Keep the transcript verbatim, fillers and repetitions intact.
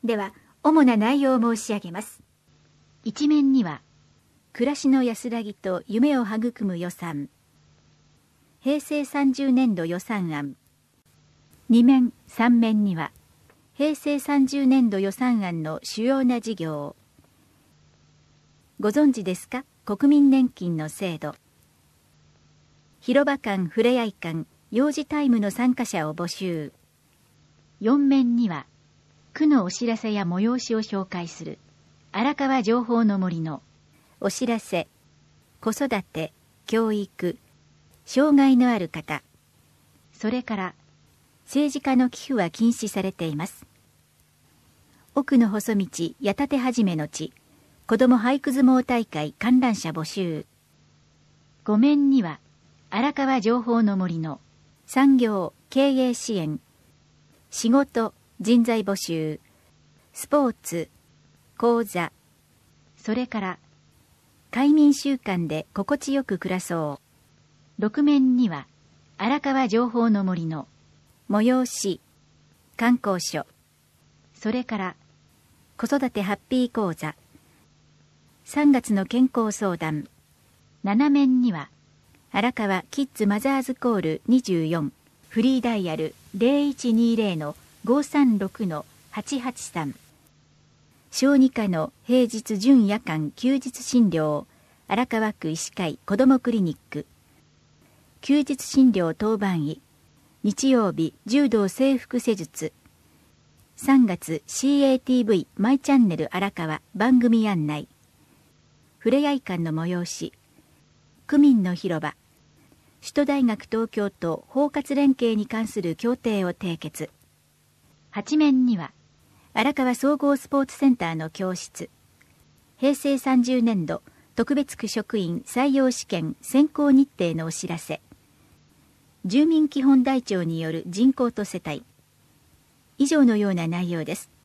では主な内容を申し上げます。一面には暮らしの安らぎと夢を育む予算、平成さんじゅうねんど予算案。二面三面には平成さんじゅうねんど予算案の主要な事業。ご存知ですか？国民年金の制度。広場館、ふれあい館、幼児タイムの参加者を募集。四面には区のお知らせや催しを紹介する荒川情報の森のお知らせ、子育て、教育、障害のある方、それから政治家の寄付は禁止されています。奥の細道、矢立はじめの地、子ども俳句相撲大会観覧者募集。五面には荒川情報の森の産業、経営支援、仕事、人材募集、スポーツ、講座、それから快眠習慣で心地よく暮らそう。六面には荒川情報の森の催し、観光所、それから子育てハッピー講座、さんがつの健康相談。七面には荒川キッズマザーズコールにじゅうよん、フリーダイヤル ゼロいちにゼロ のごさんろくのはちはちさん。小児科の平日準夜間休日診療、荒川区医師会子どもクリニック。休日診療当番医、日曜日柔道整復施術。さんがつ シーエーティーブイ マイチャンネル荒川番組案内。ふれあい館の催し、区民の広場、首都大学東京と包括連携に関する協定を締結。八面には荒川総合スポーツセンターの教室、平成さんじゅうねんど特別区職員採用試験選考日程のお知らせ、住民基本台帳による人口と世帯。以上のような内容です。